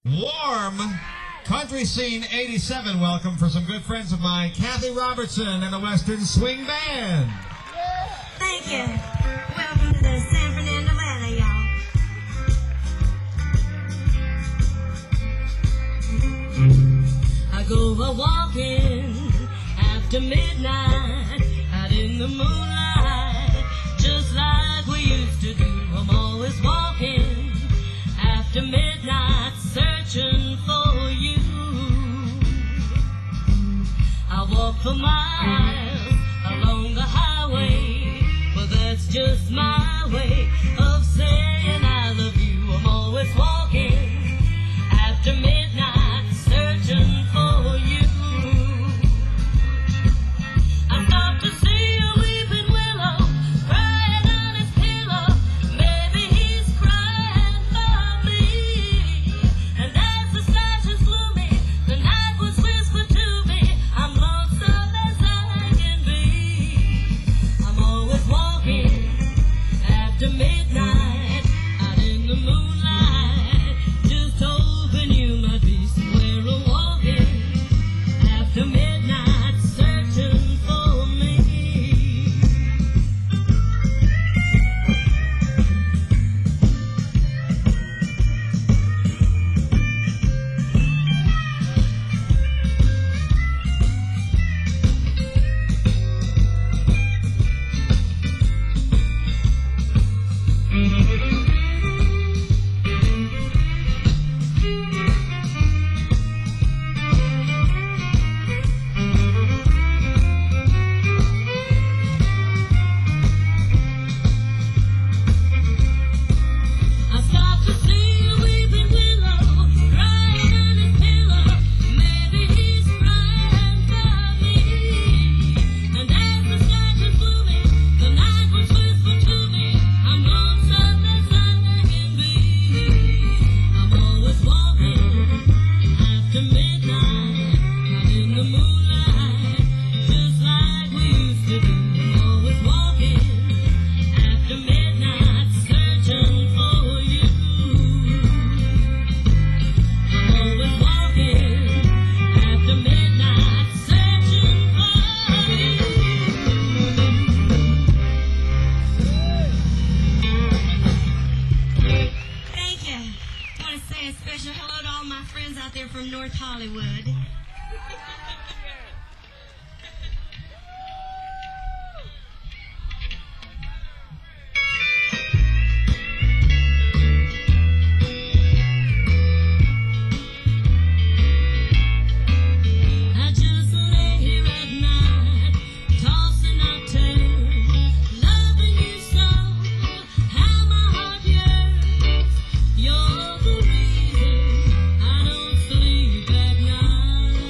Warm Country Scene 87 welcome for some good friends of mine, Kathy Robertson and the Western Swing Band. Thank you. Welcome to the San Fernando Valley, y'all. I go a-walking after midnight, out in the moonlight, just like we used to do. I'm always walking after midnight, searching for you. I walk for miles along the highway, but that's just my way of saying I love you. I'm always walking after midnight, searching for you. I stop to see a weeping willow crying on his pillow. Maybe he's crying for me. And as the skies is gloomy, the night was whispered to me. I'm lonesome as I can be. I'm always walking after midnight, out in the moonlight, just hoping you might be somewhere a-walking after midnight, searching for me. I stop to see a weeping willow crying on his pillow. Maybe he's crying for me. And as the sky was gloomy, the night was whispered to me. I'm lonesome as I can be. I'm always walking after midnight, out in the moonlight, just like we used to do. I'm always walking after midnight, searching for you. I'm always walking after midnight, searching for you. Thank you. I want to say a special hello to all my friends out there from North Hollywood. I just lay here at night, tossing and turning, loving you so, how my heart yearns. You're the reason I don't sleep at night.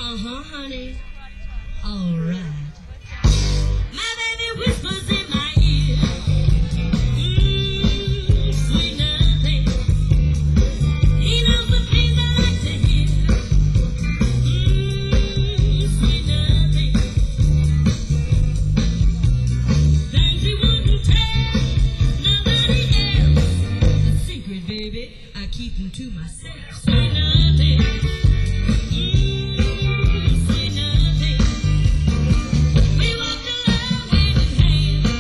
honey. All right. My baby whispers in my ear. Sweet nothing. He knows the things I like to hear. Sweet nothing. Things he wouldn't tell nobody else. A secret, baby, I keep them to myself. Sweet nothing. Sweet nothing. We walked along hand in hand.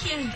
you.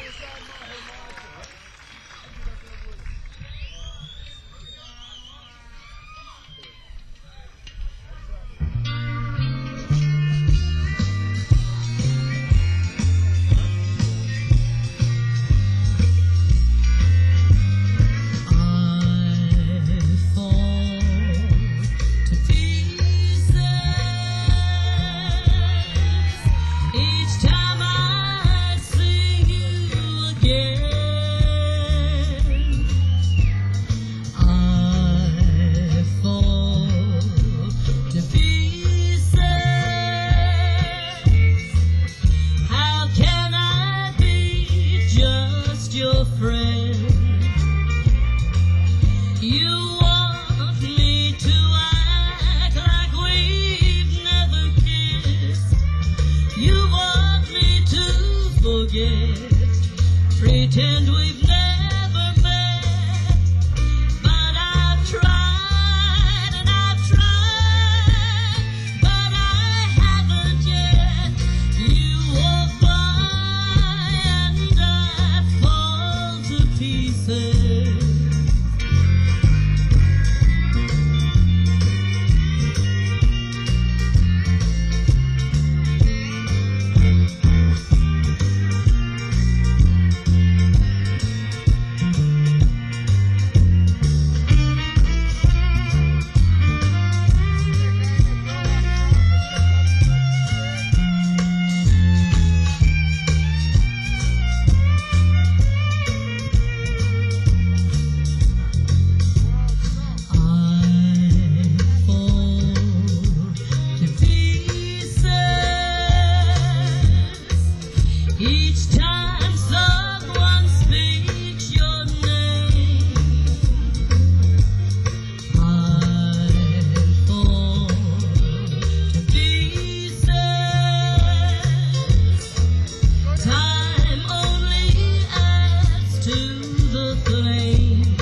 Pretend we've never met, but I've tried and I've tried, but I haven't yet. You walk by and I fall to pieces. Each time someone speaks your name, I fall to pieces. Time only adds to the flame.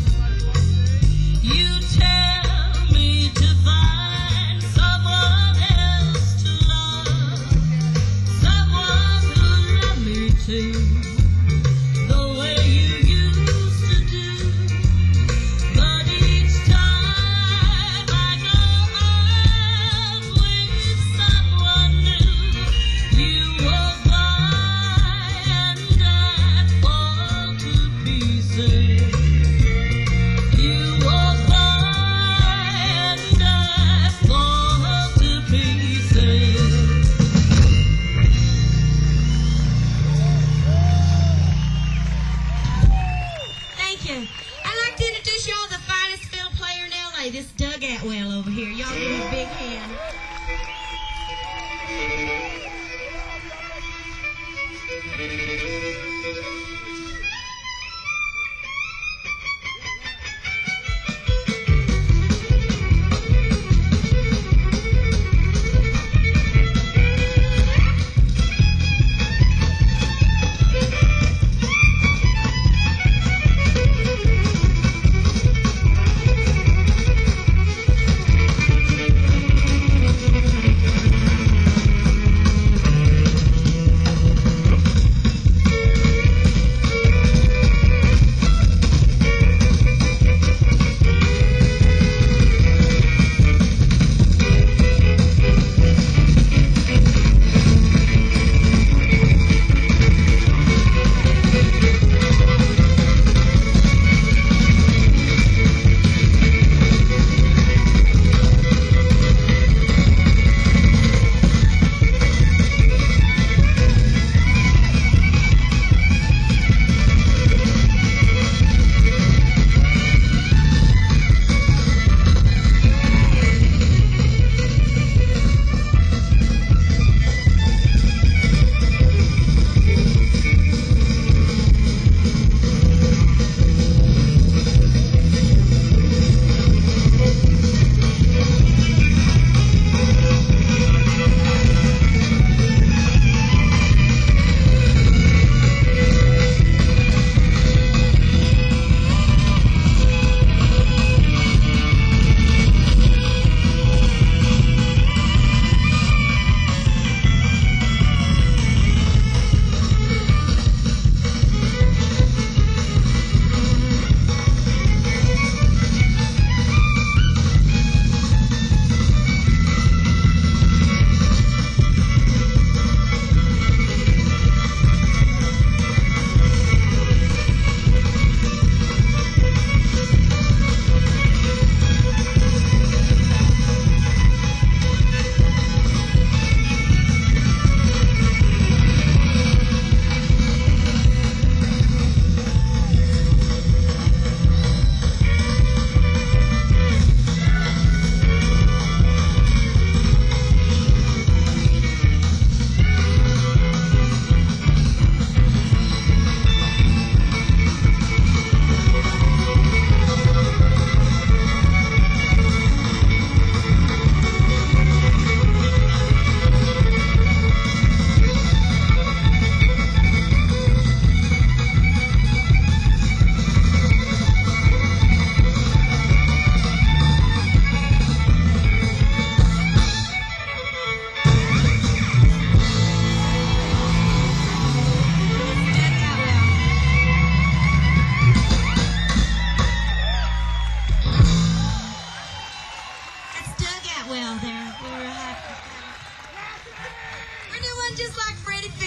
You tell me to find someone else to love, someone who love me too, the way you used to do. But each time I go out with someone new, you walk by and I fall to pieces. You walk by and I fall to pieces. Thank you. I'd like to introduce y'all the finest fiddle player in LA, this Doug Atwell over here. Y'all give him a big hand.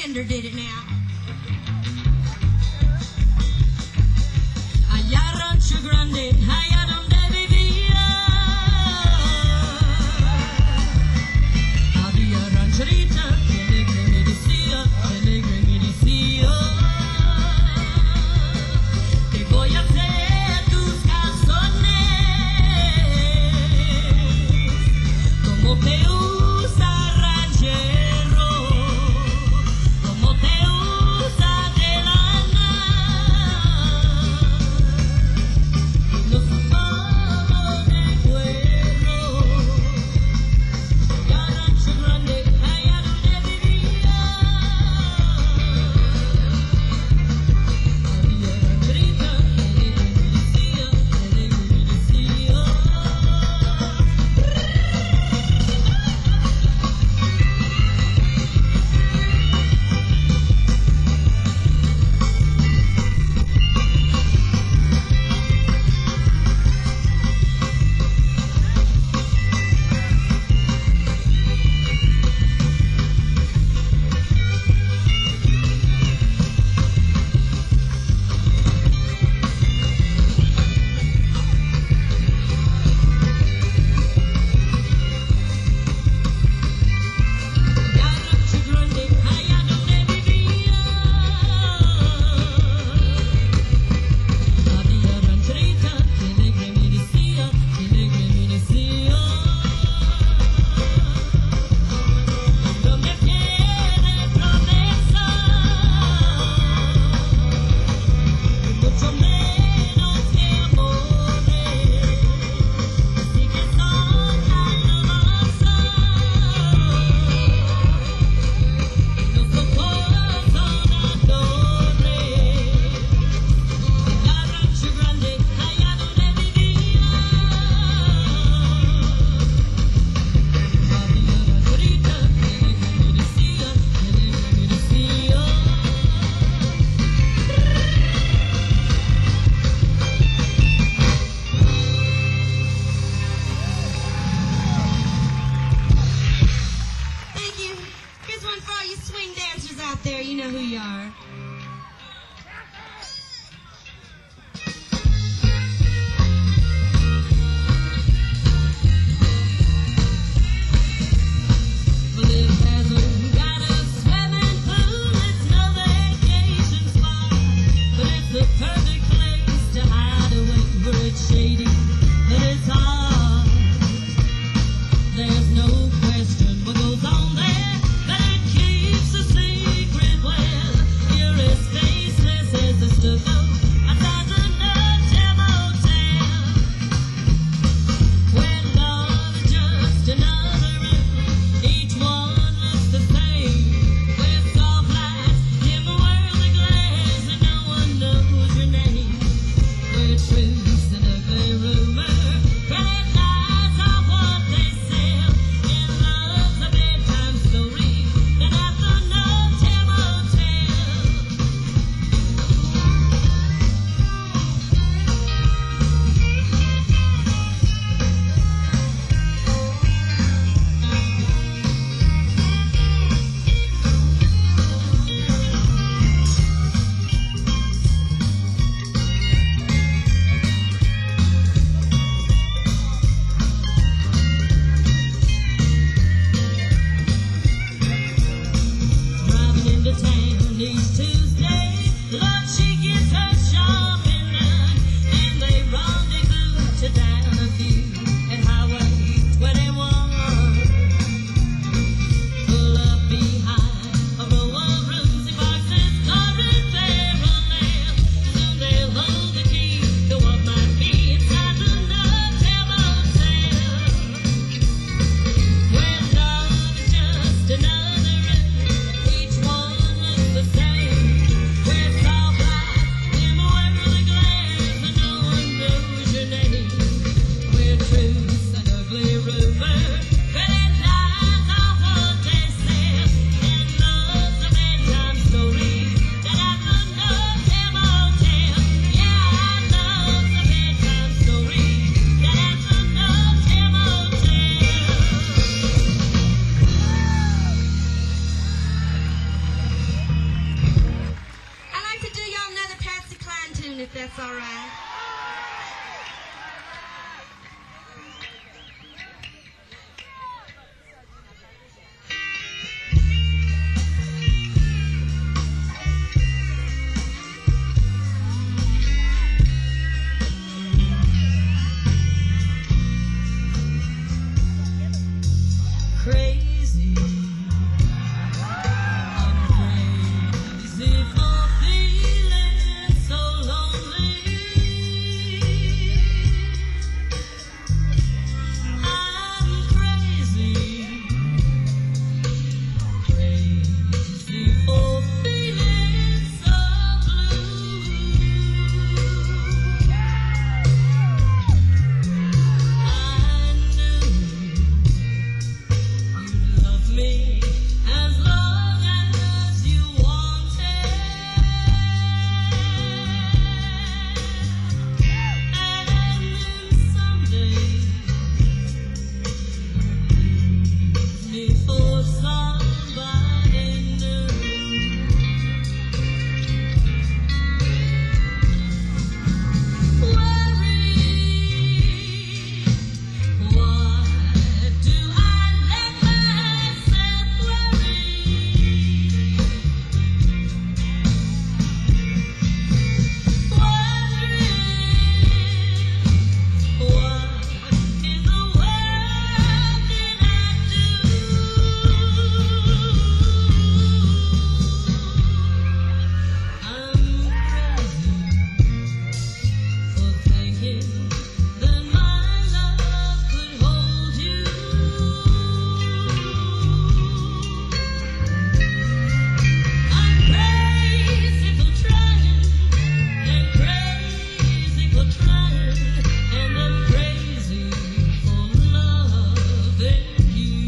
Fender did it now. Allá Rancho Grande, allá donde vivía, había rancherita que negra me decía, te voy a hacer tus calzones como te usa ranchero, como te usa de lana, los zapatos de cuero. Ya Rancho Grande, allá donde vivía, había rancherita que negra me decía. Ya Rancho Grande, allá donde vivía, había rancherita que negra me decía, no me quieres promesa, mucho menos que amores, así que son alabanzas, los ojos son adores. Ya Rancho Grande, allá donde vivía, había rancherita que negra me decía. Thank you. Here's one for all you swing dancers out there. You know who you are. Well, it hasn't got a swimming pool, it's no vacation spot, but it's the perfect place to hide away where it's shady, but it's hot. There's no question what goes on there, but it keeps a secret well. You're as faceless as the stucco outside the Nutshell Motel, where love is just another room. Each one looks the same, with soft lights, dim world of glass, and no one knows your name. Where truth's an ugly rumor, bright lies are what they sell, and love's a bedtime story, and at the Nutshell Motel. Driving into town each Tuesday, Lord, she gets her shopping done, and they rendezvous to Downview at Highway 21. Pull up behind a row of rooms, he parks his car in Fairland. Soon they'll hold the key to what might be inside the Nutshell Motel, where love is just another room. Each one looks the same, if that's all right. Crazy, I'm crazy for feeling so lonely. I'm crazy for feeling so blue. I knew you'd love me as long as you wanted, and then someday leave me for somebody new. Worry, why do I let myself worry? Wondering, what in the world did I do? I'm crazy for thinking that my love could hold you. I'm crazy for trying and crazy for trying, and I'm crazy for loving you.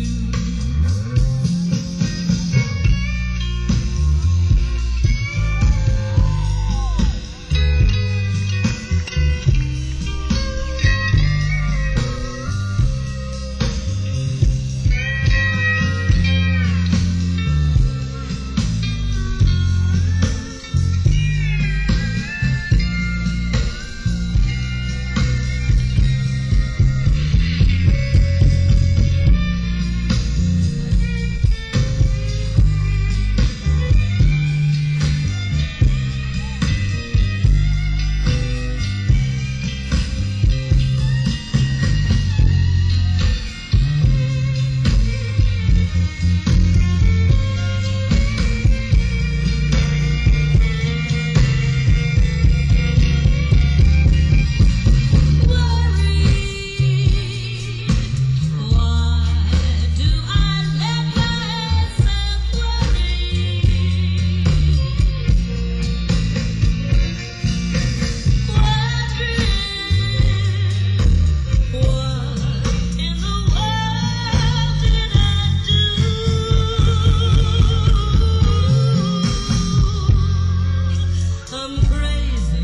I'm crazy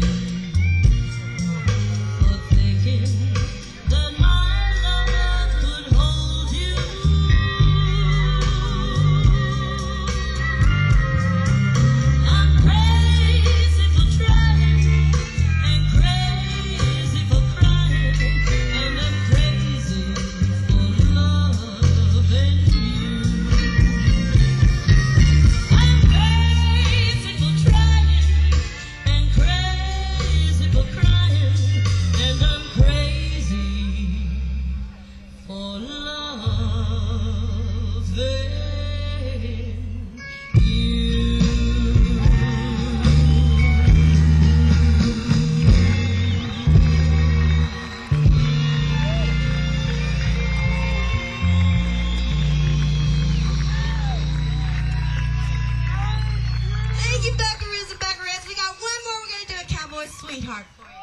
for thinking that my love could hold you. I'm crazy for trying and crazy for crying, and I'm crazy for loving you. I'm crazy for trying and crazy for crying, and I'm crazy for loving you. Thank you, Buckaroos and Buckarettes. We got one more. We're going to do a cowboy sweetheart for you.